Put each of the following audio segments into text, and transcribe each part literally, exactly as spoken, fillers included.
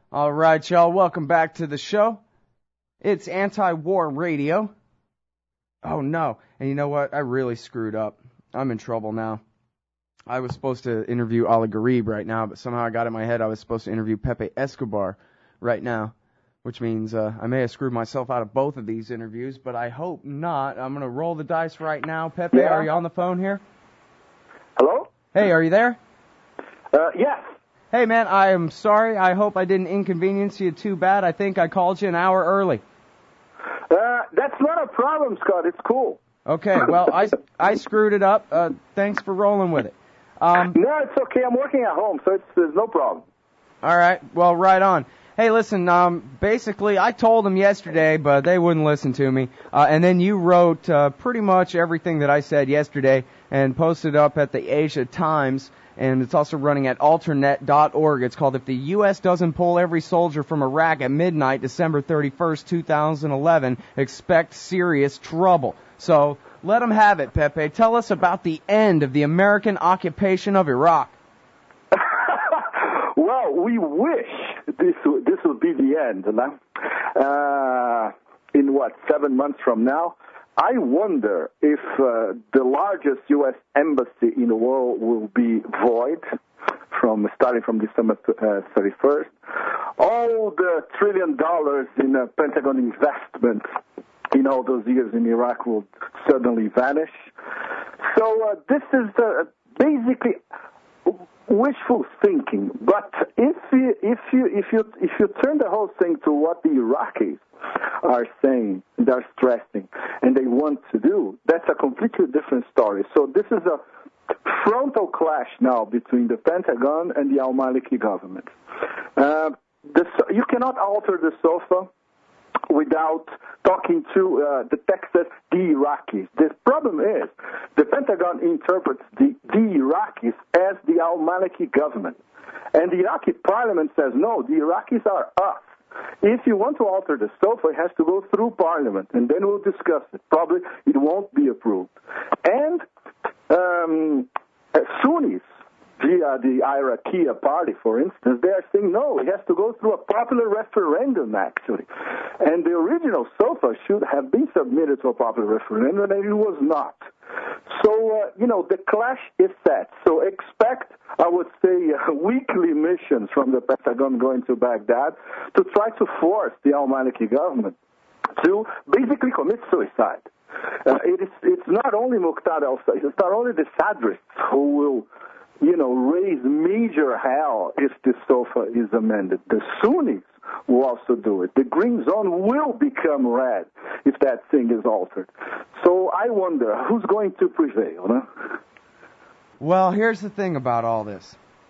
All right, y'all, welcome back to the show. It's Anti-War Radio. Oh, no. And you know what? I really screwed up. I'm in trouble now. I was supposed to interview Ali Gharib right now, but somehow I got in my head I was supposed to interview Pepe Escobar right now, which means uh, I may have screwed myself out of both of these interviews, but I hope not. I'm going to roll the dice right now. Pepe, yeah. Are you on the phone here? Hello? Hey, are you there? Uh, yes. Hey, man, I am sorry. I hope I didn't inconvenience you too bad. I think I called you an hour early. Uh, that's not a problem, Scott. It's cool. Okay, well, I, I screwed it up. Uh, thanks for rolling with it. Um, no, it's okay. I'm working at home, so it's, there's no problem. All right. Well, right on. Hey, listen, um, basically, I told them yesterday, but they wouldn't listen to me. Uh, and then you wrote uh, pretty much everything that I said yesterday and posted up at the Asia Times. And it's also running at alternet dot org. It's called If the U S Doesn't Pull Every Soldier from Iraq at Midnight, December thirty-first, two thousand eleven, Expect Serious Trouble. So let them have it, Pepe. Tell us about the end of the American occupation of Iraq. Well, we wish this would, this would be the end. Uh, in what, seven months from now? I wonder if uh, the largest U S embassy in the world will be void, from starting from December thirty-first. All the trillion dollars in uh, Pentagon investment in all those years in Iraq will suddenly vanish. So uh, this is uh, basically wishful thinking. But if you if you if you if you turn the whole thing to what the Iraqis are saying, they're stressing, and they want to do, that's a completely different story. So this is a frontal clash now between the Pentagon and the al-Maliki government. Uh, the, you cannot alter the SOFA without talking to uh, the Texas, the Iraqis. The problem is the Pentagon interprets the, the Iraqis as the al-Maliki government. And the Iraqi parliament says, no, the Iraqis are us. If you want to alter the SOFA, it has to go through Parliament, and then we'll discuss it. Probably it won't be approved. And um, Sunnis, via the Iraqi party, for instance, they are saying, no, it has to go through a popular referendum, actually. And the original SOFA should have been submitted to a popular referendum, and it was not. So, uh, you know, the clash is set. So expect, I would say, uh, weekly missions from the Pentagon going to Baghdad to try to force the al-Maliki government to basically commit suicide. Uh, it is, it's not only Muqtada al-Sadr, it's not only the Sadrists who will, you know, raise major hell if the SOFA is amended. The Sunnis will also do it. The green zone will become red if that thing is altered. So I wonder who's going to prevail, no? Well, here's the thing about all this.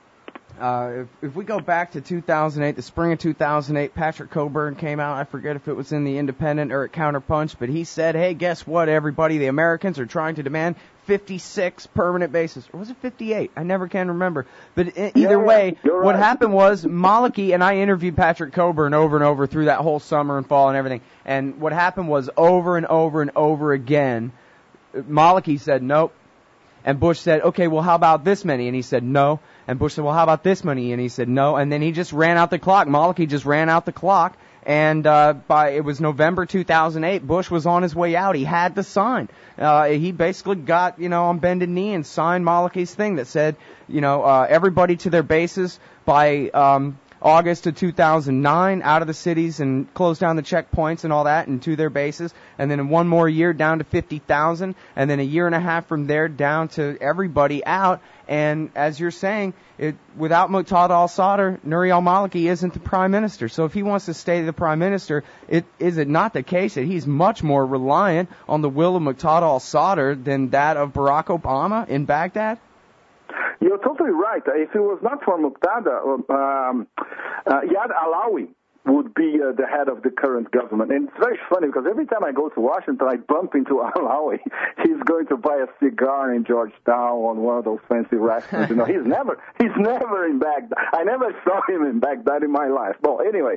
Uh, if, if we go back to two thousand eight, the spring of two thousand eight, Patrick Coburn came out. I forget if it was in the Independent or at Counterpunch, but he said, hey, guess what, everybody? The Americans are trying to demand fifty-six permanent bases. Or was it fifty-eight? I never can remember. But either yeah, way, what right. happened was Maliki, and I interviewed Patrick Coburn over and over through that whole summer and fall and everything. And what happened was over and over and over again, Maliki said, nope. And Bush said, okay, well, how about this many? And he said, no. And Bush said, well, how about this many? And he said, no. And then he just ran out the clock. Maliki just ran out the clock. And uh, by it was November two thousand eight, Bush was on his way out. He had to sign. Uh, he basically got, you know, on bended knee and signed Maliki's thing that said, you know, uh, everybody to their bases by um, August of two thousand nine, out of the cities and close down the checkpoints and all that, and to their bases. And then in one more year down to fifty thousand, and then a year and a half from there down to everybody out. And as you're saying, it, without Muqtada al-Sadr, Nouri al-Maliki isn't the prime minister. So if he wants to stay the prime minister, it, is it not the case that he's much more reliant on the will of Muqtada al-Sadr than that of Barack Obama in Baghdad? You're totally right. If it was not for Muqtada, um, uh, Yad Alawi would be uh, the head of the current government. And it's very funny because every time I go to Washington, I bump into Alawi. He's going to buy a cigar in Georgetown on one of those fancy restaurants. You know, he's never, he's never in Baghdad. I never saw him in Baghdad in my life. Well, anyway,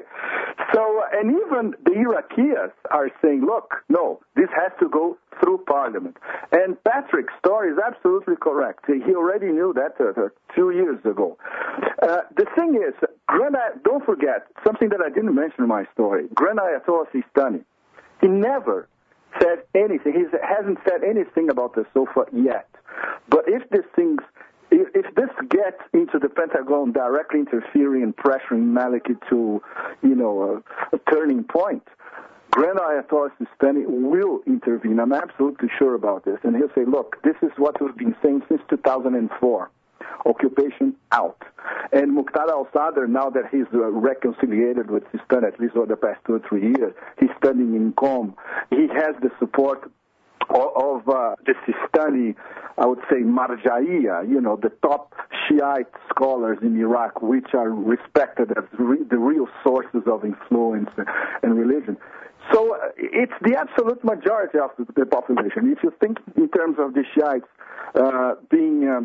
So, and even the Iraqis are saying, look, no, this has to go through Parliament. And Patrick's story is absolutely correct. He already knew that uh, two years ago. Uh, the thing is, Grand, don't forget, something that I didn't mention in my story, Grand Ayatollah Sistani, he never said anything. He hasn't said anything about the SOFA yet. But if this things, if, if this gets into the Pentagon directly interfering and pressuring Maliki to, you know, a, a turning point, Grand Ayatollah Sistani will intervene. I'm absolutely sure about this. And he'll say, look, this is what we've been saying since two thousand four. Occupation out. And Muqtada al-Sadr, now that he's uh, reconciliated with Sistani, at least over the past two or three years, he's studying in Qom. He has the support of, of uh, the Sistani, I would say, Marja'iyya, you know, the top Shiite scholars in Iraq, which are respected as re- the real sources of influence and religion. So uh, it's the absolute majority of the, the population. If you think in terms of the Shiites uh, being... Um,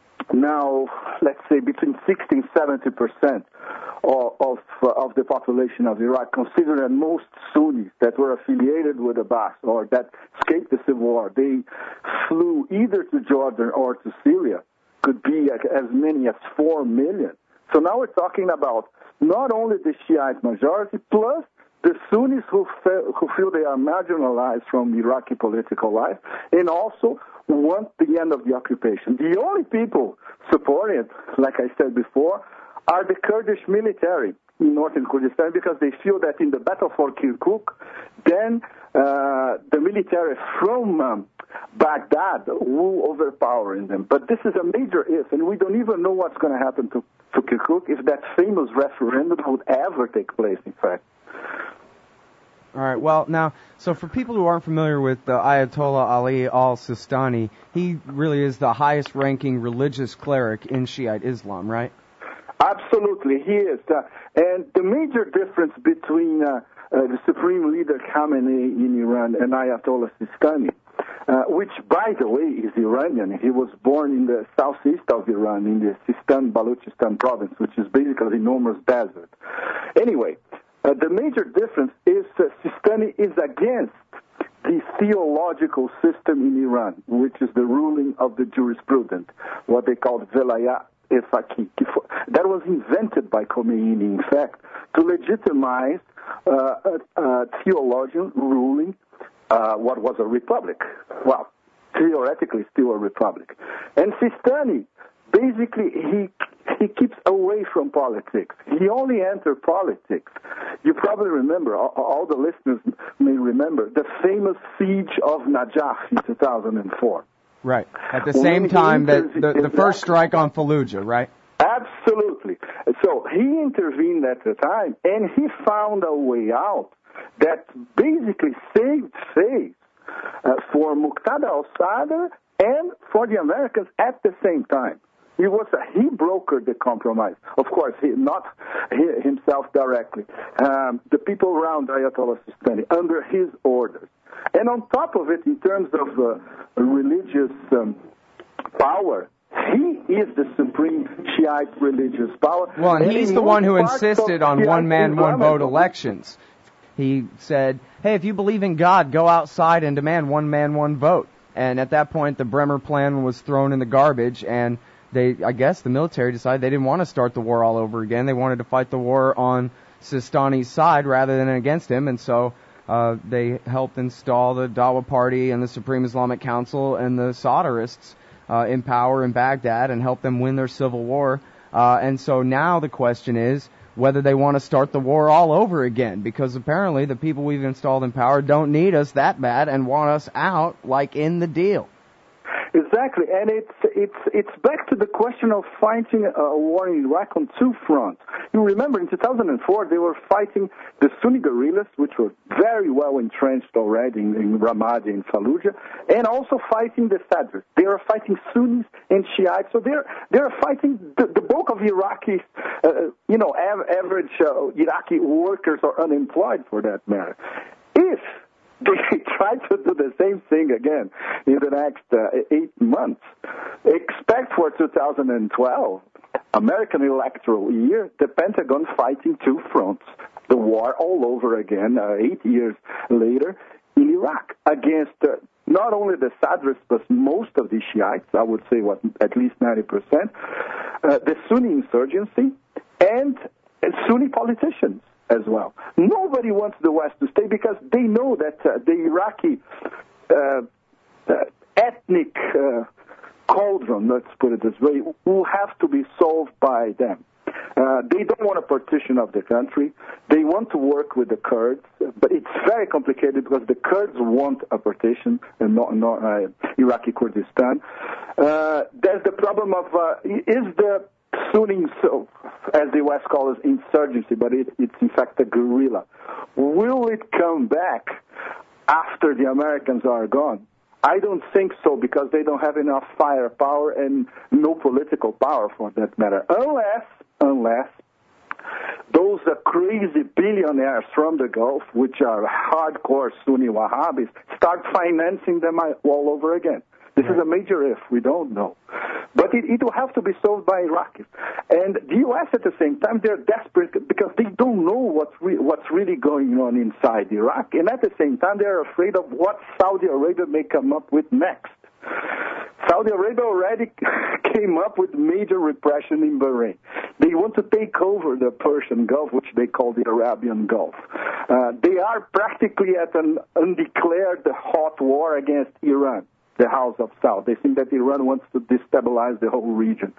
now, let's say between sixty and seventy percent of of, uh, of the population of Iraq, considering that most Sunnis that were affiliated with the Ba'ath or that escaped the civil war, they flew either to Jordan or to Syria, could be as many as four million. So now we're talking about not only the Shiite majority, plus the Sunnis who, fe- who feel they are marginalized from Iraqi political life, and also want the end of the occupation. The only people supporting it, like I said before, are the Kurdish military in northern Kurdistan, because they feel that in the battle for Kirkuk, then uh, the military from um, Baghdad will overpower them. But this is a major if, and we don't even know what's going to happen to, to Kirkuk if that famous referendum would ever take place, in fact. All right, well, now, so for people who aren't familiar with uh, Ayatollah Ali al-Sistani, he really is the highest-ranking religious cleric in Shiite Islam, right? Absolutely, he is. Uh, and the major difference between uh, uh, the supreme leader Khamenei in Iran and Ayatollah Sistani, uh, which, by the way, is Iranian. He was born in the southeast of Iran, in the Sistan-Baluchistan province, which is basically an enormous desert. Anyway, Uh, the major difference is uh, Sistani is against the theological system in Iran, which is the ruling of the jurisprudent, what they call Velayat e Faqih. That was invented by Khomeini, in fact, to legitimize uh, a, a theologian ruling uh, what was a republic. Well, theoretically still a republic. And Sistani, basically, he he keeps away from politics. He only entered politics. You probably remember, all, all the listeners may remember, the famous siege of Najaf in two thousand four. Right. At the same when time that the, the first strike on Fallujah, right? Absolutely. So he intervened at the time, and he found a way out that basically saved face uh, for Muqtada al-Sadr and for the Americans at the same time. He was a, he brokered the compromise. Of course, he not he, himself directly. Um, the people around Ayatollah Sistani, under his orders. And on top of it, in terms of uh, religious um, power, he is the supreme Shiite religious power. Well, and, and he's the one who insisted on one-man, one-vote elections. He said, hey, if you believe in God, go outside and demand one-man, one-vote. And at that point, the Bremer Plan was thrown in the garbage, and They, I guess the military decided they didn't want to start the war all over again. They wanted to fight the war on Sistani's side rather than against him, and so uh, they helped install the Dawa Party and the Supreme Islamic Council and the Sadrists uh, in power in Baghdad and helped them win their civil war. Uh, and so now the question is whether they want to start the war all over again, because apparently the people we've installed in power don't need us that bad and want us out, like in the deal. Exactly, and it's it's it's back to the question of fighting a war in Iraq on two fronts. You remember in two thousand four they were fighting the Sunni guerrillas, which were very well entrenched already in, in Ramadi and Fallujah, and also fighting the Sadrs. They are fighting Sunnis and Shiites, so they're they're fighting the, the bulk of Iraqi, uh, you know, av- average uh, Iraqi workers are unemployed for that matter. If they try to do the same thing again in the next uh, eight months, expect for two thousand twelve, American electoral year, the Pentagon fighting two fronts the war all over again, uh, eight years later, in Iraq against uh, not only the Sadrists, but most of the Shiites, I would say what at least ninety percent, uh, the Sunni insurgency, and uh, Sunni politicians as well. Nobody wants the West to stay because they know that uh, the Iraqi uh, uh, ethnic uh, cauldron, let's put it this way, will have to be solved by them. Uh, they don't want a partition of the country. They want to work with the Kurds, but it's very complicated because the Kurds want a partition, and not, not uh, Iraqi Kurdistan. Uh, there's the problem of, uh, is the Sunni, so, as the West calls it, insurgency, but it, it's in fact a guerrilla. Will it come back after the Americans are gone? I don't think so, because they don't have enough firepower and no political power for that matter, unless unless those uh, crazy billionaires from the Gulf, which are hardcore Sunni Wahhabis, start financing them all over again. This is a major if. We don't know. But it, it will have to be solved by Iraqis. And the U S at the same time, they're desperate because they don't know what's, re- what's really going on inside Iraq. And at the same time, they're afraid of what Saudi Arabia may come up with next. Saudi Arabia already came up with major repression in Bahrain. They want to take over the Persian Gulf, which they call the Arabian Gulf. Uh, they are practically at an undeclared hot war against Iran, the House of Saud. They think that Iran wants to destabilize the whole region.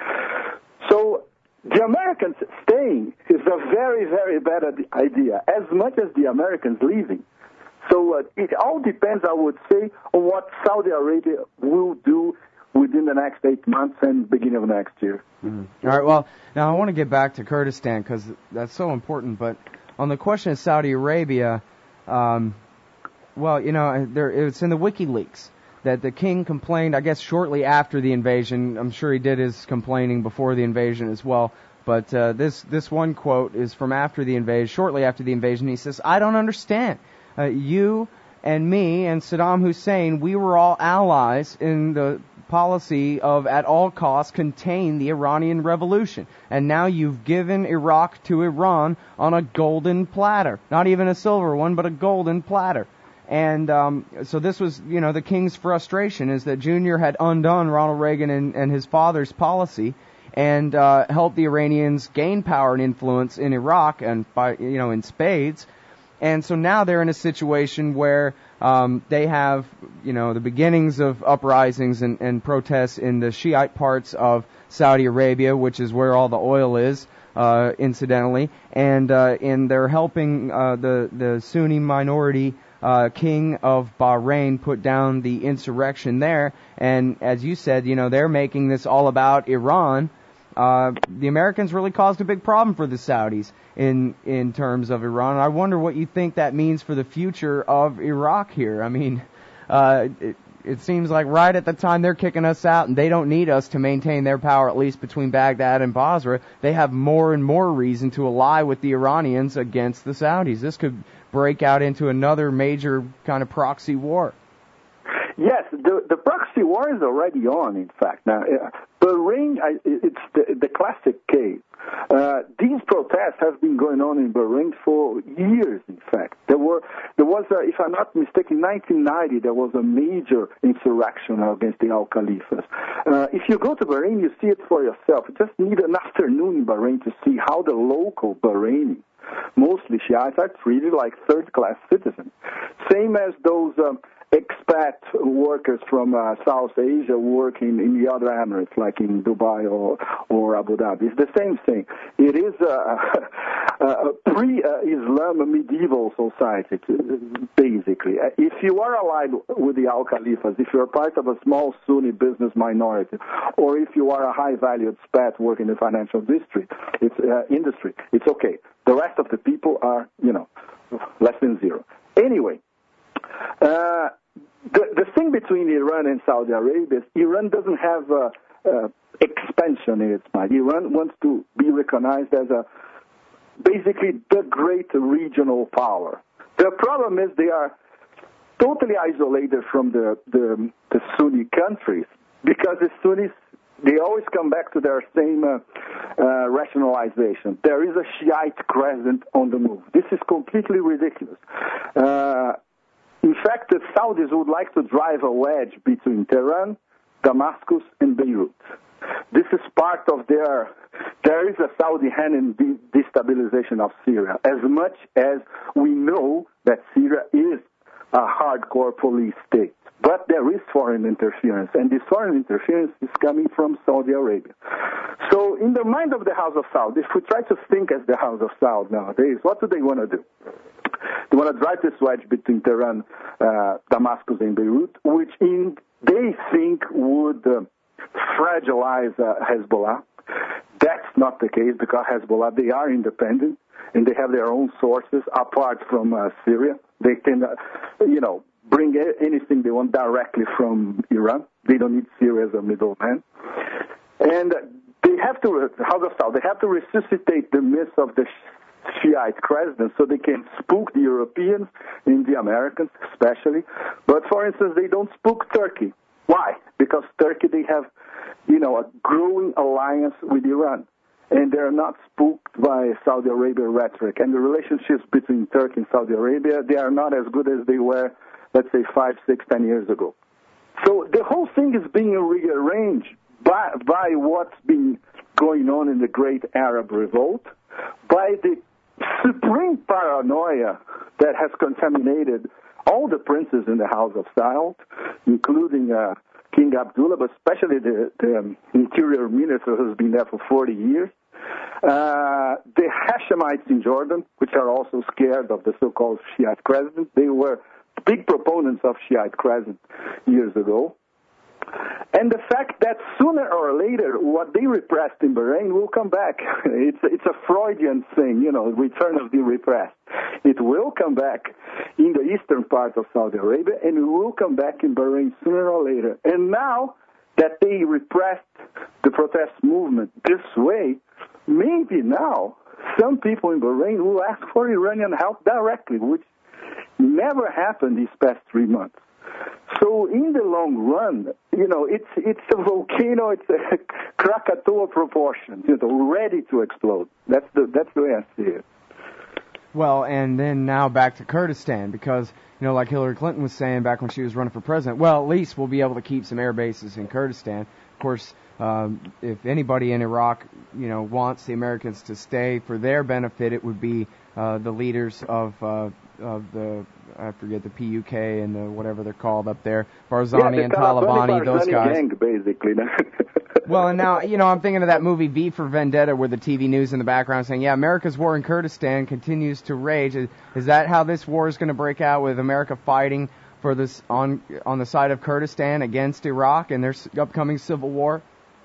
So the Americans staying is a very, very bad idea, as much as the Americans leaving. So uh, it all depends, I would say, on what Saudi Arabia will do within the next eight months and beginning of next year. Mm-hmm. All right, well, now I want to get back to Kurdistan because that's so important. But on the question of Saudi Arabia, um, well, you know, there, it's in the WikiLeaks that the king complained, I guess, shortly after the invasion. I'm sure he did his complaining before the invasion as well. But uh, this, this one quote is from after the invasion, shortly after the invasion. He says, "I don't understand. Uh, you and me and Saddam Hussein, we were all allies in the policy of at all costs contain the Iranian revolution. And now you've given Iraq to Iran on a golden platter. Not even a silver one, but a golden platter." And um, so this was, you know, the king's frustration is that Junior had undone Ronald Reagan and, and his father's policy and uh, helped the Iranians gain power and influence in Iraq and, by, you know, in spades. And so now they're in a situation where um, they have, you know, the beginnings of uprisings and, and protests in the Shiite parts of Saudi Arabia, which is where all the oil is, uh, incidentally. And uh, and they're helping uh, the, the Sunni minority uh, king of Bahrain put down the insurrection there. And as you said, you know, they're making this all about Iran. Uh, the Americans really caused a big problem for the Saudis in in terms of Iran. I wonder what you think that means for the future of Iraq here. I mean, uh, it, it seems like right at the time they're kicking us out and they don't need us to maintain their power, at least between Baghdad and Basra, they have more and more reason to ally with the Iranians against the Saudis. This could break out into another major kind of proxy war. Yes, the, the proxy war is already on, in fact. Now, uh, Bahrain, I, it's the, the classic case. Uh, these protests have been going on in Bahrain for years, in fact. There were, there was, a, if I'm not mistaken, in nineteen ninety, there was a major insurrection against the Al-Khalifas. Uh, if you go to Bahrain, you see it for yourself. You just need an afternoon in Bahrain to see how the local Bahrainis, mostly Shiites, are treated like third-class citizens. Same as those Um, expat workers from uh, South Asia working in the other Emirates, like in Dubai or, or Abu Dhabi. It's the same thing. It is a, a pre-Islam medieval society, basically. If you are allied with the Al-Khalifas, if you're part of a small Sunni business minority, or if you are a high-valued expat working in the financial district, it's, uh, industry, it's okay. The rest of the people are, you know, less than zero. Anyway, Uh, the, the thing between Iran and Saudi Arabia is Iran doesn't have uh, uh, expansion in its mind. Iran wants to be recognized as a basically the great regional power. The problem is they are totally isolated from the, the, the Sunni countries because the Sunnis they always come back to their same uh, uh, rationalization. There is a Shiite crescent on the move. This is completely ridiculous. Uh, in fact, the Saudis would like to drive a wedge between Tehran, Damascus, and Beirut. This is part of their, there is a Saudi hand in the destabilization of Syria, as much as we know that Syria is a hardcore police state. But there is foreign interference, and this foreign interference is coming from Saudi Arabia. So in the mind of the House of Saud, if we try to think as the House of Saud nowadays, what do they want to do? They want to drive this wedge between Tehran, uh, Damascus, and Beirut, which in, they think would uh, fragilize uh, Hezbollah. That's not the case, because Hezbollah, they are independent, and they have their own sources apart from uh, Syria. They can, uh, you know, bring anything they want directly from Iran. They don't need Syria as a middleman. And they have to, House of Saud, they have to resuscitate the myth of the Shiite crescent so they can spook the Europeans and the Americans especially. But, for instance, they don't spook Turkey. Why? Because Turkey, they have, you know, a growing alliance with Iran. And they're not spooked by Saudi Arabia rhetoric. And the relationships between Turkey and Saudi Arabia, they are not as good as they were, let's say, five, six, ten years ago. So the whole thing is being rearranged by, by what's been going on in the Great Arab Revolt, by the supreme paranoia that has contaminated all the princes in the House of Saud, including uh, King Abdullah, but especially the, the um, interior minister who's been there for forty years. Uh, the Hashemites in Jordan, which are also scared of the so-called Shiite crescent. They were big proponents of Shiite crescent years ago. And the fact that sooner or later what they repressed in Bahrain will come back. It's, it's a Freudian thing, you know, return of the repressed. It will come back in the eastern part of Saudi Arabia, and it will come back in Bahrain sooner or later. And now that they repressed the protest movement this way, maybe now some people in Bahrain will ask for Iranian help directly, which never happened these past three months. So in the long run, you know, it's it's a volcano, it's a Krakatoa proportion, you know, ready to explode. That's the that's the way I see it. Well, and then now back to Kurdistan, because, you know, like Hillary Clinton was saying back when she was running for president, well, at least we'll be able to keep some air bases in Kurdistan. Of course, um, if anybody in Iraq, you know, wants the Americans to stay for their benefit, it would be uh, the leaders of uh, of the, I forget, the P U K and the whatever they're called up there, Barzani yeah, and Talabani, those guys. Gang, basically. Well, and now, you know, I'm thinking of that movie V for Vendetta, where the T V news in the background saying, yeah, America's war in Kurdistan continues to rage. Is, is that how this war is going to break out, with America fighting for this on on the side of Kurdistan against Iraq and their upcoming civil war?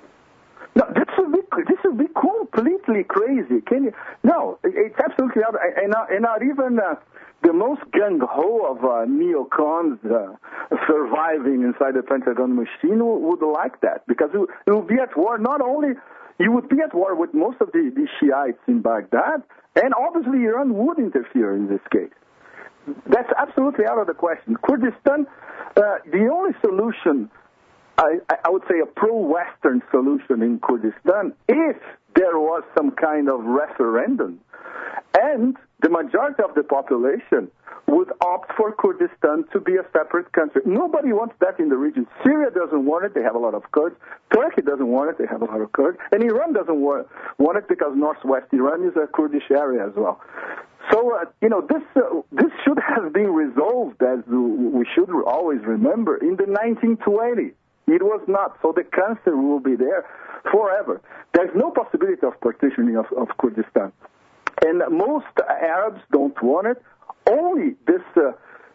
No, this would be this would be completely crazy. Can you? No, it's absolutely not, and not, and not even uh, the most gung ho of uh, neocons uh, surviving inside the Pentagon machine would, would like that, because it, it would be at war. Not only you would be at war with most of the, the Shiites in Baghdad, and obviously Iran would interfere in this case. That's absolutely out of the question. Kurdistan, uh, the only solution, I, I would say a pro-Western solution in Kurdistan, if there was some kind of referendum, and the majority of the population would opt for Kurdistan to be a separate country. Nobody wants that in the region. Syria doesn't want it. They have a lot of Kurds. Turkey doesn't want it. They have a lot of Kurds. And Iran doesn't want, want it, because northwest Iran is a Kurdish area as well. So, uh, you know, this uh, this should have been resolved, as we should always remember, in the nineteen twenties. It was not. So the cancer will be there forever. There's no possibility of partitioning of, of Kurdistan. And most Arabs don't want it. Only this, uh,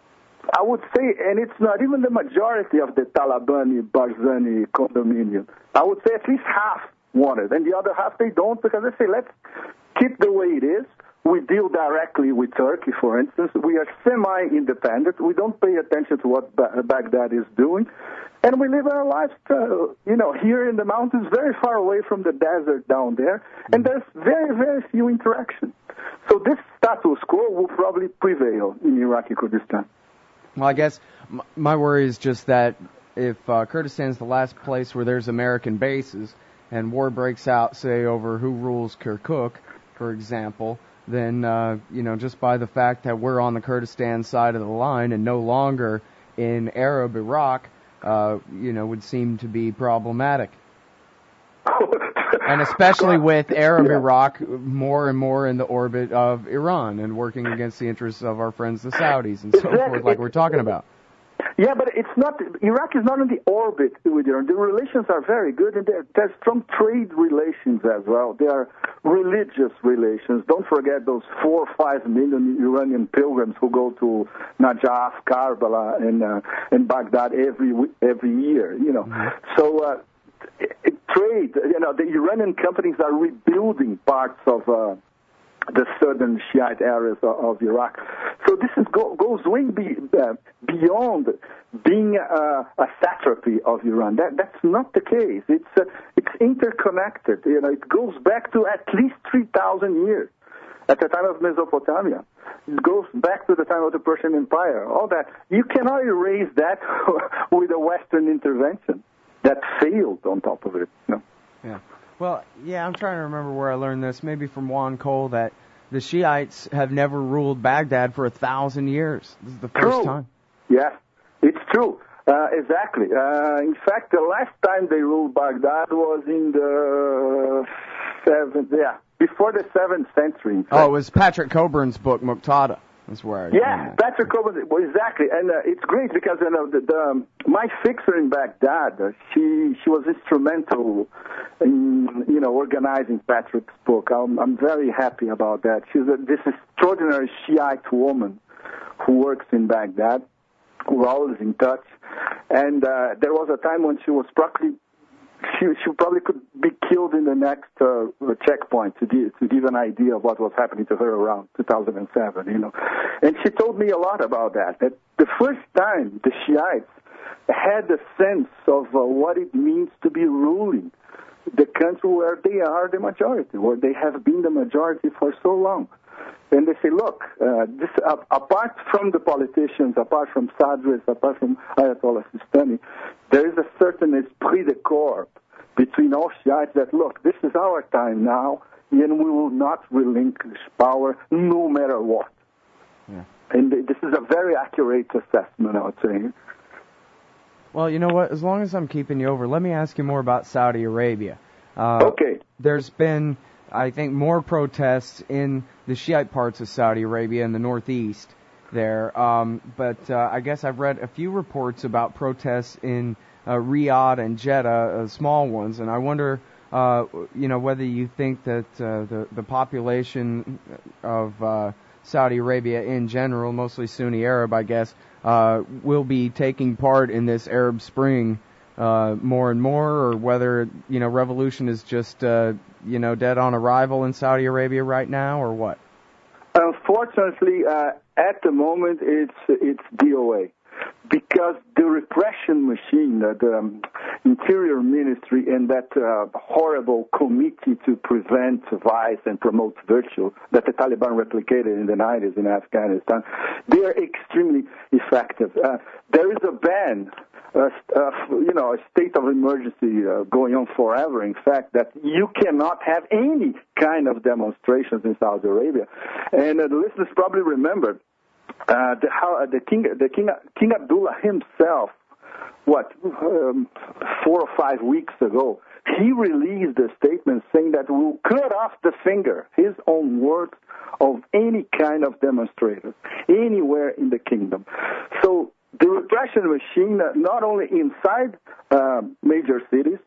I would say, and it's not even the majority of the Talabani, Barzani condominium. I would say at least half want it. And the other half, they don't, because they say, let's keep the way it is. We deal directly with Turkey, for instance. We are semi-independent. We don't pay attention to what ba- Baghdad is doing. And we live our lives, uh, you know, here in the mountains, very far away from the desert down there. And there's very, very few interactions. So this status quo will probably prevail in Iraqi Kurdistan. Well, I guess my worry is just that if uh, Kurdistan's the last place where there's American bases, and war breaks out, say, over who rules Kirkuk, for example, then, uh, you know, just by the fact that we're on the Kurdistan side of the line and no longer in Arab Iraq, uh, you know, would seem to be problematic. And especially with Arab yeah. Iraq more and more in the orbit of Iran and working against the interests of our friends the Saudis and so exactly. forth, like we're talking about. Yeah, but it's not. Iraq is not in the orbit with Iran. The relations are very good, and there's strong trade relations as well. There are religious relations. Don't forget those four or five million Iranian pilgrims who go to Najaf, Karbala, and uh, and Baghdad every every year. You know, mm-hmm. so. Uh, Trade, you know, the Iranian companies are rebuilding parts of uh, the southern Shiite areas of, of Iraq. So this is go, goes way be, uh, beyond being uh, a satrapy of Iran. That that's not the case. It's uh, it's interconnected. You know, it goes back to at least three thousand years. At the time of Mesopotamia, it goes back to the time of the Persian Empire. All that you cannot erase that with a Western intervention. That failed on top of it. No. Yeah. Well, yeah, I'm trying to remember where I learned this. Maybe from Juan Cole, that the Shiites have never ruled Baghdad for a thousand years. This is the first true. time. Yeah, it's true. Uh, exactly. Uh, in fact, the last time they ruled Baghdad was in the seventh. Yeah, before the seventh century. Oh, it was Patrick Coburn's book, Muqtada. That's where I yeah, Patrick Coburn, well, exactly, and uh, it's great because you know the, the um, my fixer in Baghdad, uh, she she was instrumental in you know organizing Patrick's book. I'm I'm very happy about that. She's a, this extraordinary Shiite woman who works in Baghdad. We're always in touch, and uh, there was a time when she was probably she she probably could be killed in the next uh, checkpoint to give, to give an idea of what was happening to her around two thousand seven, you know. And she told me a lot about that, that the first time the Shiites had a sense of uh, what it means to be ruling the country where they are the majority, where they have been the majority for so long. And they say, look, uh, this, uh, apart from the politicians, apart from Sadris, apart from Ayatollah Sistani, there is a certain esprit de corps between all Shiites that, look, this is our time now, and we will not relinquish power no matter what. Yeah. And this is a very accurate assessment, I would say. Well, you know what? As long as I'm keeping you over, let me ask you more about Saudi Arabia. Uh, okay. There's been, I think, more protests in the Shiite parts of Saudi Arabia in the northeast there. Um, but uh, I guess I've read a few reports about protests in uh, Riyadh and Jeddah, uh, small ones, and I wonder, uh, you know, whether you think that uh, the the population of uh, Saudi Arabia in general, mostly Sunni Arab, I guess, uh, will be taking part in this Arab Spring uh, more and more, or whether, you know, revolution is just, uh, you know, dead on arrival in Saudi Arabia right now, or what? Unfortunately, uh, at the moment, it's it's D O A. Because the repression machine, uh, the um, Interior Ministry and that uh, horrible committee to prevent vice and promote virtue that the Taliban replicated in the nineties in Afghanistan, they are extremely effective. Uh, there is a ban, uh, uh, you know, a state of emergency uh, going on forever, in fact, that you cannot have any kind of demonstrations in Saudi Arabia. And uh, the listeners probably remember Uh, the, how, the king, the king, King Abdullah himself, what um, four or five weeks ago, he released a statement saying that we'll cut off the finger, his own words, of any kind of demonstrators anywhere in the kingdom. So the repression machine, uh, not only inside uh, major cities,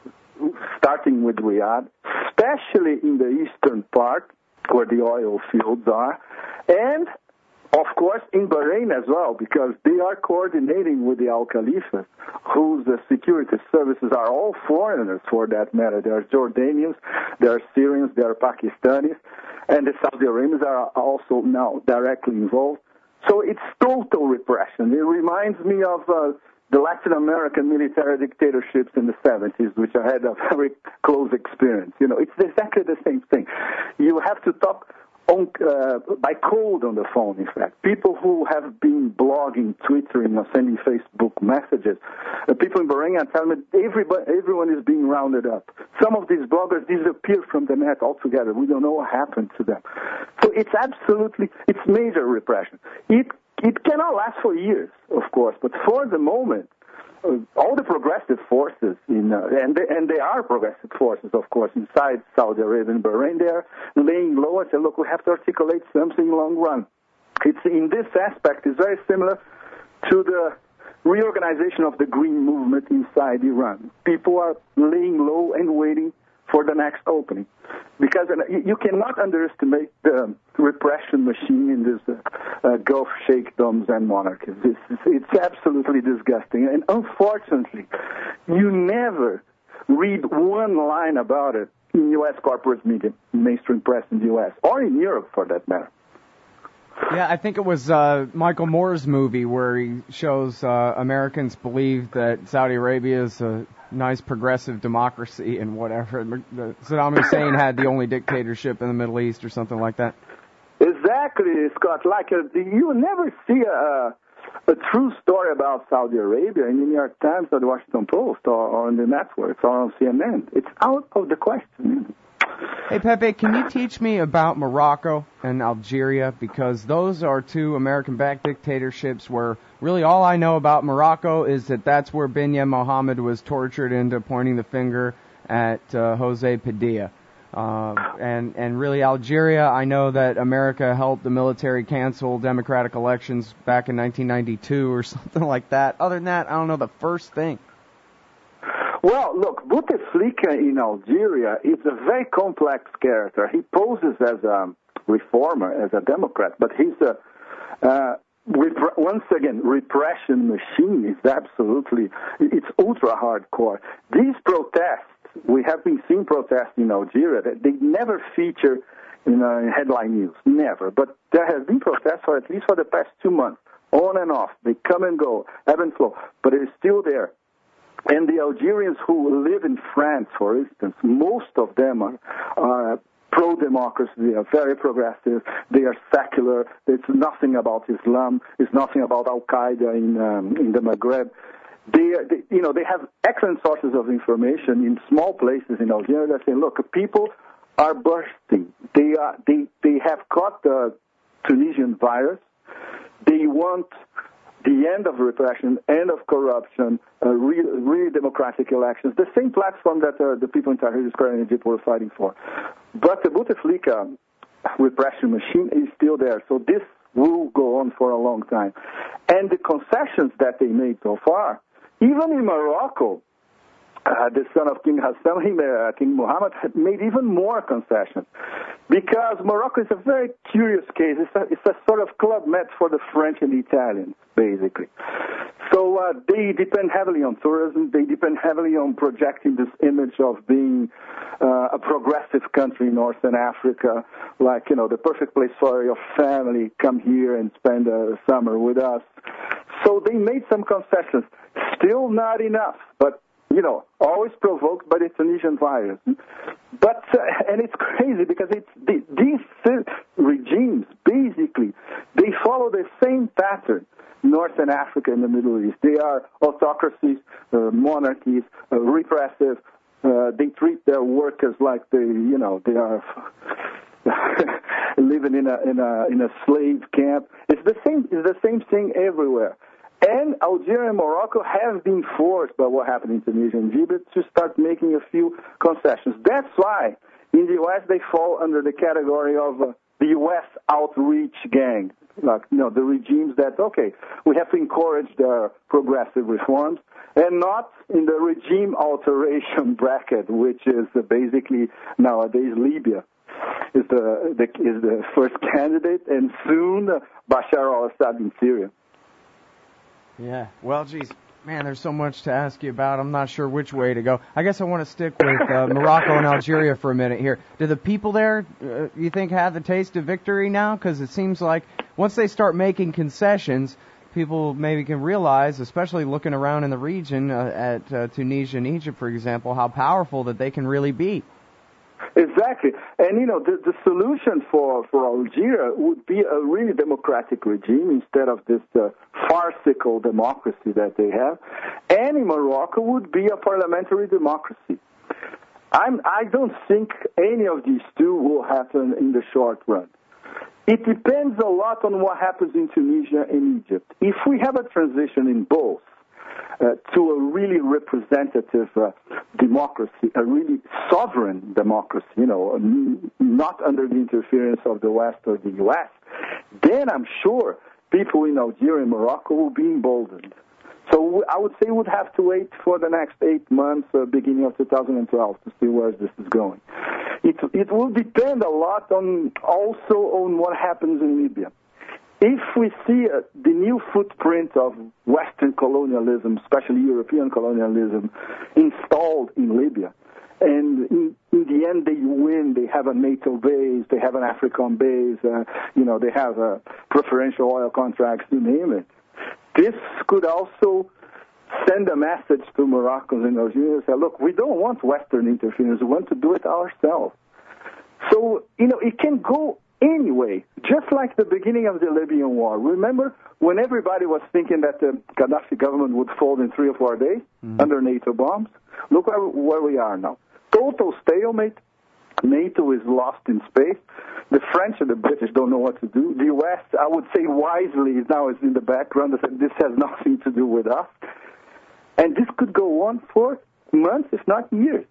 starting with Riyadh, especially in the eastern part where the oil fields are, and of course, in Bahrain as well, because they are coordinating with the Al Khalifa, whose uh, security services are all foreigners for that matter. There are Jordanians, there are Syrians, there are Pakistanis, and the Saudi Arabians are also now directly involved. So it's total repression. It reminds me of uh, the Latin American military dictatorships in the seventies, which I had a very close experience. You know, it's exactly the same thing. You have to talk on, uh, by code on the phone, in fact. People who have been blogging, twittering, or sending Facebook messages. Uh, people in Bahrain are telling me everybody, everyone is being rounded up. Some of these bloggers disappeared from the net altogether. We don't know what happened to them. So it's absolutely, it's major repression. It, it cannot last for years, of course, but for the moment, Uh, all the progressive forces in uh, and they, and they are progressive forces, of course, inside Saudi Arabia and Bahrain. They are laying low and say, look, we have to articulate something long run. It's in this aspect is very similar to the reorganization of the Green Movement inside Iran. People are laying low and waiting for the next opening, because uh, you cannot underestimate the repression machine in this uh, uh, Gulf sheikdoms and monarchies. It's, it's absolutely disgusting, and unfortunately, you never read one line about it in U S corporate media, mainstream press in the U S, or in Europe for that matter. Yeah, I think it was uh, Michael Moore's movie where he shows uh, Americans believe that Saudi Arabia is a nice progressive democracy and whatever. Saddam Hussein had the only dictatorship in the Middle East or something like that. Exactly, Scott. Like a, you never see a, a true story about Saudi Arabia in the New York Times or the Washington Post or, or on the networks or on C N N. It's out of the question. Hey, Pepe, can you teach me about Morocco and Algeria? Because those are two American-backed dictatorships where really all I know about Morocco is that that's where Binyam Mohammed was tortured into pointing the finger at uh, Jose Padilla. Uh, and, and really Algeria, I know that America helped the military cancel democratic elections back in nineteen ninety-two or something like that. Other than that, I don't know the first thing. Well, look, Bouteflika in Algeria is a very complex character. He poses as a reformer, as a Democrat, but he's a, uh, rep- once again, repression machine is absolutely, it's ultra hardcore. These protests, we have been seeing protests in Algeria that they never feature in uh, headline news, never. But there has been protests for at least for the past two months, on and off. They come and go, ebb and flow, but it is still there. And the Algerians who live in France, for instance, most of them are, are pro-democracy. They are very progressive. They are secular. It's nothing about Islam. It's nothing about Al-Qaeda in um, in the Maghreb. They, are, they, you know, they have excellent sources of information in small places in Algeria that say, look, people are bursting. They are they they have caught the Tunisian virus. They want the end of repression, end of corruption, uh, real, real democratic elections, the same platform that uh, the people in Tahrir Square in Egypt were fighting for. But the Bouteflika repression machine is still there, so this will go on for a long time. And the concessions that they made so far, even in Morocco, uh, the son of King Hassan, uh, King Mohammed, had made even more concessions. Because Morocco is a very curious case. It's a, it's a sort of club med for the French and the Italians, basically. So uh, they depend heavily on tourism. They depend heavily on projecting this image of being uh, a progressive country in Northern Africa, like, you know, the perfect place for your family, come here and spend a summer with us. So they made some concessions. Still not enough, but you know, always provoked by the Tunisian virus. But, uh, and it's crazy because it's the, these regimes, basically, they follow the same pattern, Northern Africa and the Middle East. They are autocracies, uh, monarchies, uh, repressive. Uh, they treat their workers like they, you know, they are living in a, in a, in a slave camp. It's the same, it's the same thing everywhere. And Algeria and Morocco have been forced by what happened in Tunisia and Egypt to start making a few concessions. That's why in the U S they fall under the category of uh, the U S outreach gang. Like, you know, the regimes that, okay, we have to encourage their progressive reforms, and not in the regime alteration bracket, which is uh, basically nowadays Libya is the, the, is the first candidate, and soon uh, Bashar al-Assad in Syria. Yeah, well, geez, man, there's so much to ask you about. I'm not sure which way to go. I guess I want to stick with uh, Morocco and Algeria for a minute here. Do the people there, uh, you think, have the taste of victory now? Because it seems like once they start making concessions, people maybe can realize, especially looking around in the region uh, at uh, Tunisia and Egypt, for example, how powerful that they can really be. Exactly. And, you know, the, the solution for, for Algeria would be a really democratic regime instead of this uh, farcical democracy that they have. And in Morocco would be a parliamentary democracy. I'm, I don't think any of these two will happen in the short run. It depends a lot on what happens in Tunisia and Egypt. If we have a transition in both, Uh, to a really representative uh, democracy, a really sovereign democracy, you know, n- not under the interference of the West or the U S, then I'm sure people in Algeria and Morocco will be emboldened. So w- I would say we would have to wait for the next eight months, uh, beginning of two thousand twelve, to see where this is going. It, it will depend a lot on also on what happens in Libya. If we see uh, the new footprint of Western colonialism, especially European colonialism, installed in Libya, and in, in the end they win, they have a NATO base, they have an African base, uh, you know, they have uh, preferential oil contracts, you name it. This could also send a message to Moroccans and Algerians, say, look, we don't want Western interference, we want to do it ourselves. So, you know, it can go anyway, just like the beginning of the Libyan war. Remember when everybody was thinking that the Gaddafi government would fall in three or four days mm-hmm. under NATO bombs? Look where, where we are now. Total stalemate. NATO is lost in space. The French and the British don't know what to do. The U S, I would say wisely, now is in the background. They said this has nothing to do with us. And this could go on for months, if not years.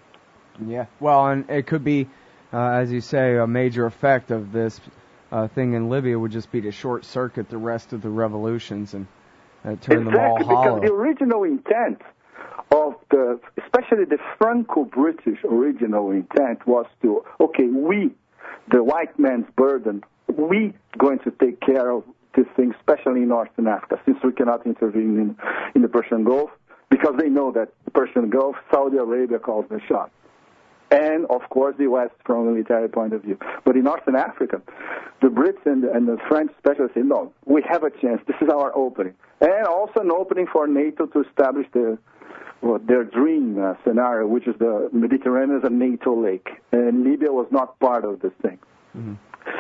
Yeah, well, and it could be, Uh, as you say, a major effect of this uh, thing in Libya would just be to short-circuit the rest of the revolutions and uh, turn exactly, them all hollow. Because the original intent of the, especially the Franco-British original intent was to, okay, we, the white man's burden, we going to take care of this thing, especially in Northern Africa, since we cannot intervene in, in the Persian Gulf, because they know that the Persian Gulf, Saudi Arabia calls the shot. And, of course, the U S from a military point of view. But in Northern Africa, the Brits and, and the French specialists say, no, we have a chance. This is our opening. And also an opening for NATO to establish the, well, their dream uh, scenario, which is the Mediterranean as a NATO lake. And Libya was not part of this thing. Mm-hmm.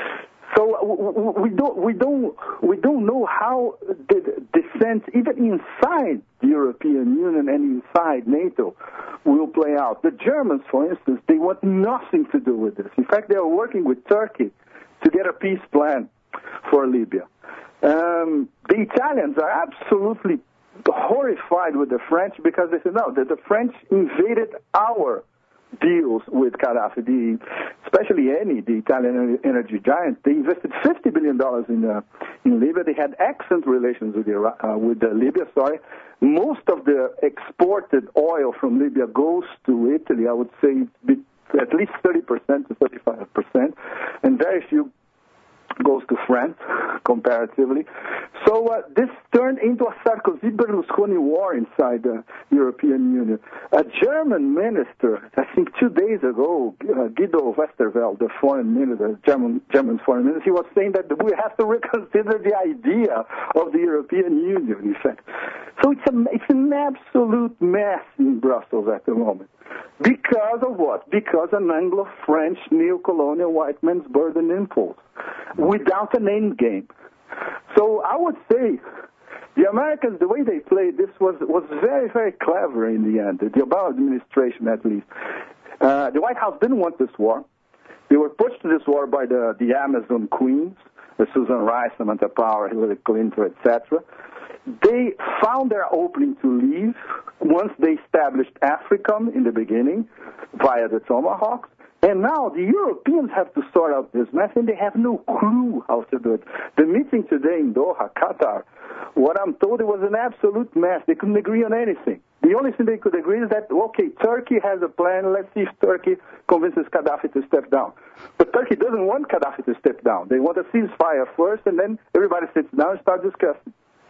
So we don't, we don't, we don't know how the descent, even inside the European Union and inside NATO, will play out. The Germans, for instance, they want nothing to do with this. In fact, they are working with Turkey to get a peace plan for Libya. Um, the Italians are absolutely horrified with the French because they say, no, that the French invaded our deals with Gaddafi, the, especially Eni, the Italian energy giant. They invested fifty billion dollars in uh, in Libya. They had excellent relations with, Iraq, uh, with uh, Libya. Sorry, most of the exported oil from Libya goes to Italy. I would say at least thirty percent to thirty-five percent, and very few goes to France, comparatively. So uh, this turned into a Sarkozy-Berlusconi war inside the European Union. A German minister, I think two days ago, uh, Guido Westerwelle, the foreign minister, German, German foreign minister, he was saying that we have to reconsider the idea of the European Union, in fact. So it's, a, it's an absolute mess in Brussels at the moment. Because of what? Because an Anglo-French neo-colonial white man's burden impulse, without an end game. So I would say the Americans, the way they played this was, was very, very clever in the end, the Obama administration at least. Uh, the White House didn't want this war. They were pushed to this war by the, the Amazon queens, the Susan Rice, Samantha Power, Hillary Clinton, et cetera. They found their opening to leave once they established AFRICOM in the beginning via the Tomahawks. And now the Europeans have to sort out this mess, and they have no clue how to do it. The meeting today in Doha, Qatar, what I'm told, it was an absolute mess. They couldn't agree on anything. The only thing they could agree is that, okay, Turkey has a plan. Let's see if Turkey convinces Gaddafi to step down. But Turkey doesn't want Gaddafi to step down. They want a ceasefire first, and then everybody sits down and starts discussing.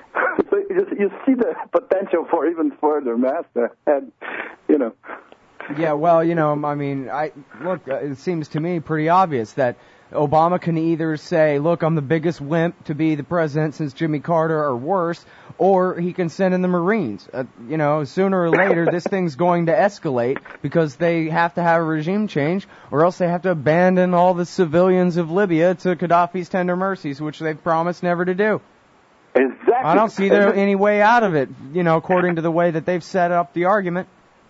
So you, you see the potential for even further mess there. And, you know. Yeah, well, you know, I mean, I look, it seems to me pretty obvious that Obama can either say, look, I'm the biggest wimp to be the president since Jimmy Carter, or worse, or he can send in the Marines. Uh, you know, sooner or later, this thing's going to escalate because they have to have a regime change, or else they have to abandon all the civilians of Libya to Gaddafi's tender mercies, which they've promised never to do. Exactly. I don't see there any way out of it, you know, according to the way that they've set up the argument.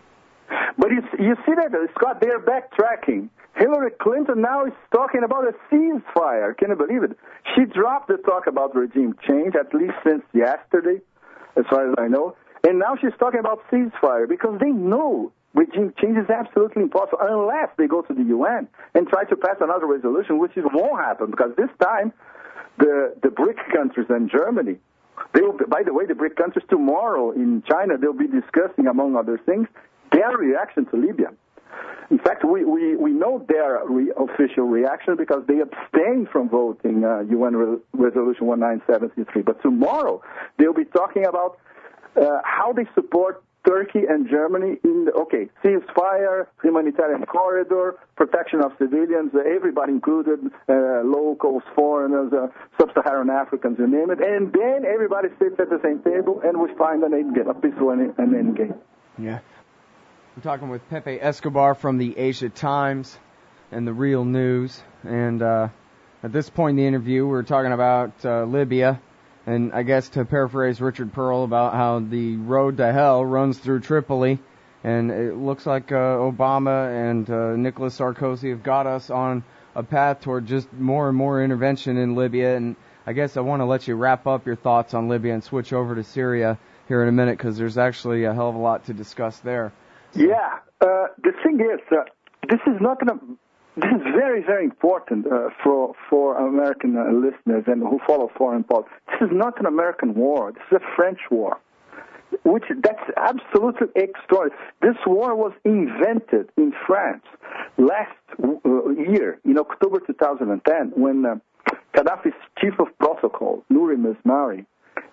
But you, you see that, Scott, they're backtracking. Hillary Clinton now is talking about a ceasefire. Can you believe it? She dropped the talk about regime change, at least since yesterday, as far as I know. And now she's talking about ceasefire because they know regime change is absolutely impossible unless they go to the U N and try to pass another resolution, which is, won't happen because this time the, the BRIC countries and Germany, they will, by the way, the BRIC countries tomorrow in China, they'll be discussing, among other things, their reaction to Libya. In fact, we, we, we know their re- official reaction because they abstained from voting uh, U N Re- Resolution nineteen seventy-three. But tomorrow, they'll be talking about uh, how they support Turkey and Germany in, the, okay, ceasefire, humanitarian corridor, protection of civilians, uh, everybody included, uh, locals, foreigners, uh, sub-Saharan Africans, you name it. And then everybody sits at the same table and we find an end game, a peaceful and an end game. Yeah. I'm talking with Pepe Escobar from the Asia Times and the Real News. And uh, at this point in the interview, we're talking about uh, Libya. And I guess to paraphrase Richard Pearl about how the road to hell runs through Tripoli. And it looks like uh, Obama and uh, Nicolas Sarkozy have got us on a path toward just more and more intervention in Libya. And I guess I want to let you wrap up your thoughts on Libya and switch over to Syria here in a minute because there's actually a hell of a lot to discuss there. Yeah, uh, the thing is, uh, this is not going to. This is very, very important uh, for for American uh, listeners and who follow foreign policy. This is not an American war. This is a French war, which that's absolutely extraordinary. This war was invented in France last uh, year, in October two thousand ten, when uh, Gaddafi's chief of protocol, Nouri Mesmari,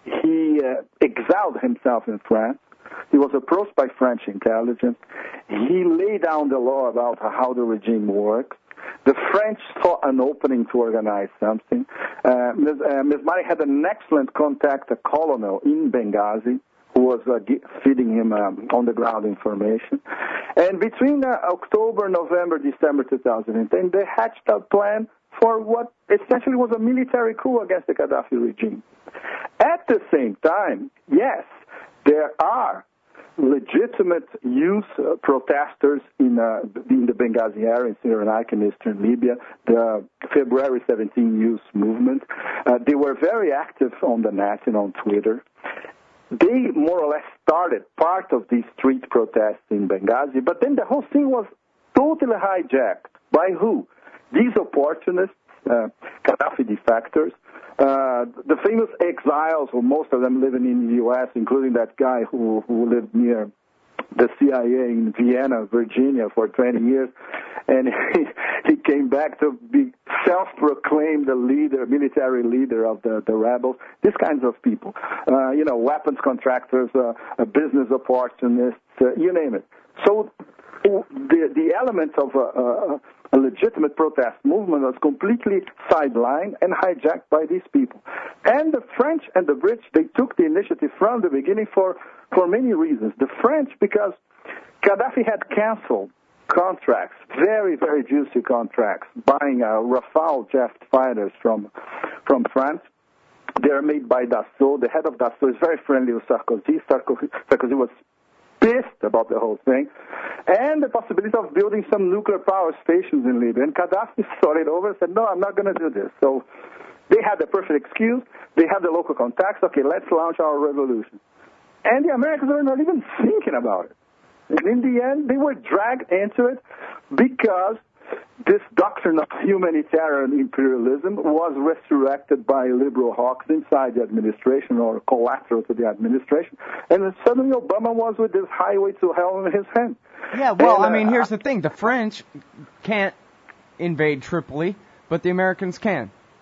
he uh, exiled himself in France. He was approached by French intelligence. He laid down the law about how the regime works. The French saw an opening to organize something. Uh, Miz Uh, Mesmari had an excellent contact, a colonel in Benghazi, who was uh, feeding him um, on-the-ground information. And between uh, October, November, December two thousand ten, they hatched a plan for what essentially was a military coup against the Gaddafi regime. At the same time, yes, there are legitimate youth uh, protesters in, uh, in the Benghazi area, in Cyrenaica in eastern Libya, the February seventeenth youth movement. Uh, they were very active on the net and on Twitter. They more or less started part of these street protests in Benghazi, but then the whole thing was totally hijacked. By who? These opportunists, uh, Gaddafi defectors, Uh, the famous exiles, who most of them living in the U S, including that guy who, who lived near the C I A in Vienna, Virginia, for twenty years, and he, he came back to be self-proclaimed the leader, military leader of the, the rebels. These kinds of people, uh, you know, weapons contractors, uh, uh, business opportunists, uh, you name it. So the the elements of a, a, a legitimate protest movement was completely sidelined and hijacked by these people. And the French and the British, they took the initiative from the beginning for, for many reasons. The French, because Gaddafi had canceled contracts, very, very juicy contracts, buying uh, Rafale jet fighters from, from France. They are made by Dassault. The head of Dassault is very friendly with Sarkozy. Sarkozy, Sarkozy was pissed about the whole thing, and the possibility of building some nuclear power stations in Libya. And Gaddafi saw it over and said, no, I'm not going to do this. So they had the perfect excuse. They had the local contacts. Okay, let's launch our revolution. And the Americans were not even thinking about it. And in the end, they were dragged into it because this doctrine of humanitarian imperialism was resurrected by liberal hawks inside the administration or collateral to the administration. And then suddenly Obama was with this highway to hell in his hand. Yeah, well, and, uh, I mean, here's the thing. The French can't invade Tripoli, but the Americans can.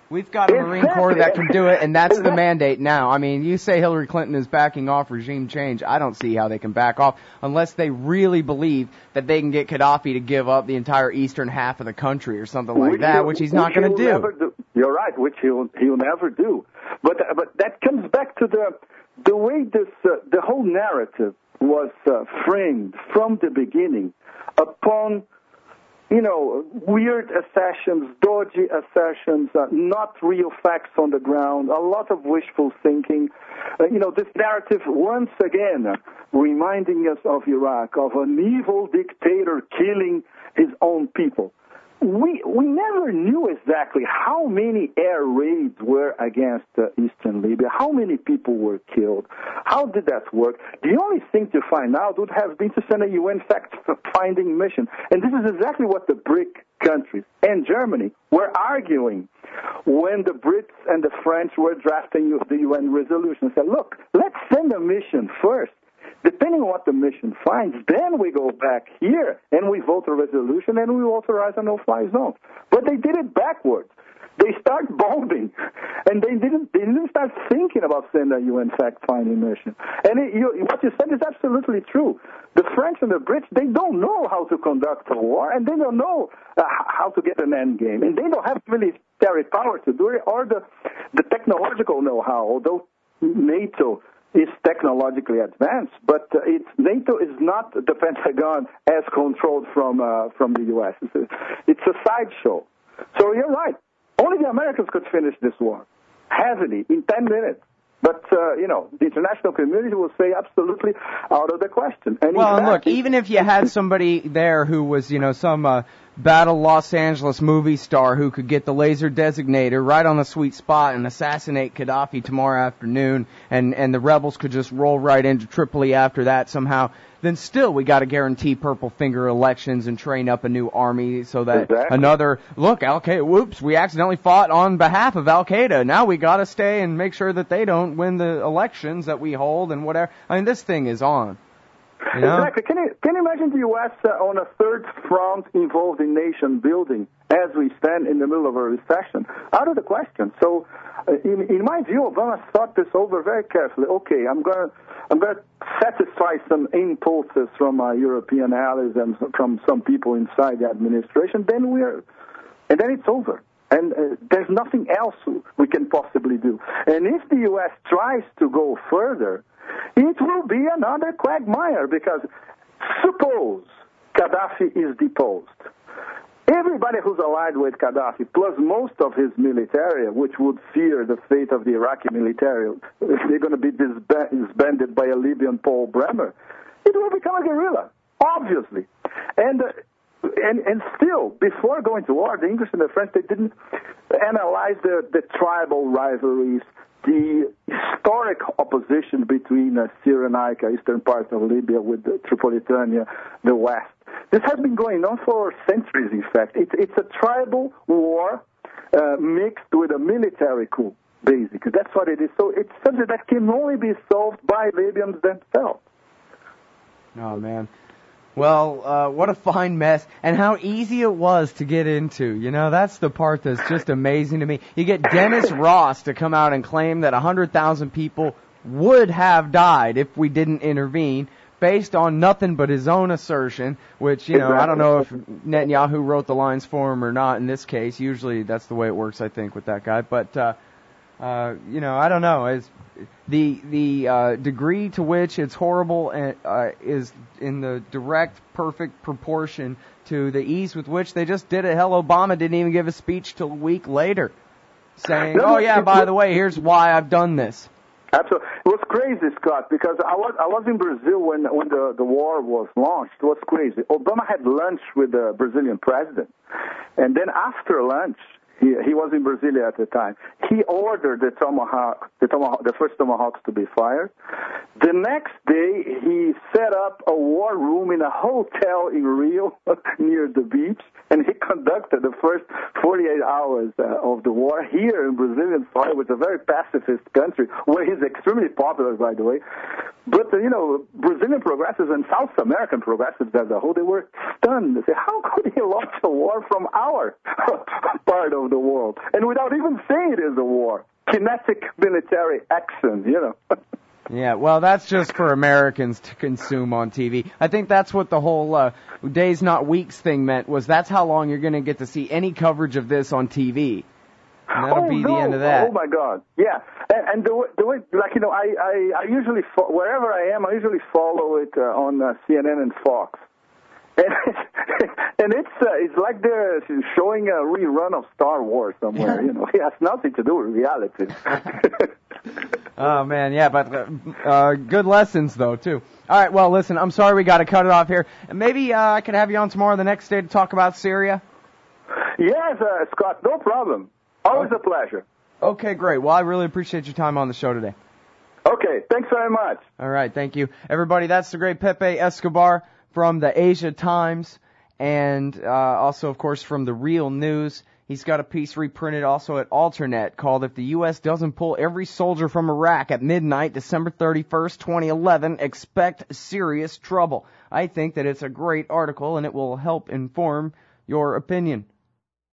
We've got a Marine Corps that can do it, and that's the mandate now. I mean, you say Hillary Clinton is backing off regime change. I don't see how they can back off unless they really believe that they can get Gaddafi to give up the entire eastern half of the country or something like which that, which he's not going to do. do. You're right, which he'll he'll never do. But uh, but that comes back to the the way this uh, the whole narrative was uh, framed from the beginning upon, you know, weird assertions, dodgy assertions, uh, not real facts on the ground, a lot of wishful thinking. Uh, you know, this narrative, once again, uh, reminding us of Iraq, of an evil dictator killing his own people. We we never knew exactly how many air raids were against uh, eastern Libya, how many people were killed, how did that work. The only thing to find out would have been to send a U N fact-finding mission. And this is exactly what the BRIC countries and Germany were arguing when the Brits and the French were drafting the U N resolution. They said, look, let's send a mission first. Depending on what the mission finds, then we go back here and we vote a resolution and we authorize a no-fly zone. But they did it backwards. They start bombing, and they didn't. They didn't start thinking about sending a U N fact-finding mission. And it, you, what you said is absolutely true. The French and the Brits, they don't know how to conduct a war, and they don't know uh, how to get an end game, and they don't have military power to do it or the the technological know-how. Although NATO is technologically advanced, but uh, it's, NATO is not the Pentagon as controlled from uh, from the U S. It's a, it's a sideshow. So you're right. Only the Americans could finish this war, heavily, in ten minutes. But, uh, you know, the international community will say absolutely out of the question. And well, fact, and look, even if you had somebody there who was, you know, some uh, battle Los Angeles movie star who could get the laser designator right on the sweet spot and assassinate Gaddafi tomorrow afternoon, and, and the rebels could just roll right into Tripoli after that somehow, then still we got to guarantee purple finger elections and train up a new army so that exactly. another, look, Al-Qaeda, whoops, we accidentally fought on behalf of Al-Qaeda. Now we got to stay and make sure that they don't win the elections that we hold and whatever. I mean, this thing is on. You know? Exactly. Can you, can you imagine the U S uh, on a third front involved in nation building as we stand in the middle of a recession? Out of the question. So, uh, in, in my view, Obama thought this over very carefully. Okay, I'm going to I'm going to satisfy some impulses from my European allies and from some people inside the administration. Then we're, and then it's over. And uh, there's nothing else we can possibly do. And if the U S tries to go further, it will be another quagmire, because suppose Gaddafi is deposed. Everybody who's allied with Gaddafi, plus most of his military, which would fear the fate of the Iraqi military, if they're going to be disbanded by a Libyan Paul Bremer, it will become a guerrilla, obviously. And, uh, and, and still, before going to war, the English and the French, they didn't analyze the, the tribal rivalries, the historic opposition between uh, Cyrenaica, eastern part of Libya, with uh, Tripolitania, the west. This has been going on for centuries, in fact. It's, it's a tribal war uh, mixed with a military coup, basically. That's what it is. So it's something that can only be solved by Libyans themselves. Oh, man. Well, uh, what a fine mess, and how easy it was to get into. You know, that's the part that's just amazing to me. You get Dennis Ross to come out and claim that one hundred thousand people would have died if we didn't intervene, based on nothing but his own assertion, which, you know, exactly. I don't know if Netanyahu wrote the lines for him or not in this case. Usually that's the way it works, I think, with that guy. But, uh, uh, you know, I don't know. It's, the the uh, degree to which it's horrible uh, is in the direct, perfect proportion to the ease with which they just did it. Hell, Obama didn't even give a speech till a week later saying, no, oh, yeah, by the way, here's why I've done this. Absolutely. It was crazy, Scott, because I was I was in Brazil when when the, the war was launched. It was crazy. Obama had lunch with the Brazilian president, and then after lunch, he he was in Brasilia at the time. He ordered the tomahawk, the tomahawk, the first tomahawks to be fired. The next day, he set up a war room in a hotel in Rio near the beach, and he conducted the first forty-eight hours uh, of the war here in Brazilian soil, which is a very pacifist country, where he's extremely popular, by the way. But, uh, you know, Brazilian progressives and South American progressives as a whole, they were stunned. They said, how could he launch a war from our part of of the world, and without even saying it is a war. Kinetic military action, you know. Yeah, well, that's just for Americans to consume on T V. I think that's what the whole uh, days not weeks thing meant, was that's how long you're going to get to see any coverage of this on T V. And that'll oh, be no. the end of that. Oh, my God. Yeah. And, and the, way, the way, like, you know, I, I, I usually, fo- wherever I am, I usually follow it uh, on uh, C N N and Fox. And, and it's uh, it's like they're showing a rerun of Star Wars somewhere. You know, it has nothing to do with reality. Oh, man, yeah, but uh, uh, good lessons, though, too. All right, well, listen, I'm sorry we got to cut it off here. And maybe uh, I could have you on tomorrow or the next day to talk about Syria? Yes, uh, Scott, no problem. Always a pleasure. Okay, great. Well, I really appreciate your time on the show today. Okay, thanks very much. All right, thank you. Everybody, that's the great Pepe Escobar from the Asia Times, and uh, also, of course, from the Real News. He's got a piece reprinted also at Alternet called "If the U S Doesn't Pull Every Soldier from Iraq at Midnight, December thirty-first, twenty eleven, Expect Serious Trouble." I think that it's a great article, and it will help inform your opinion.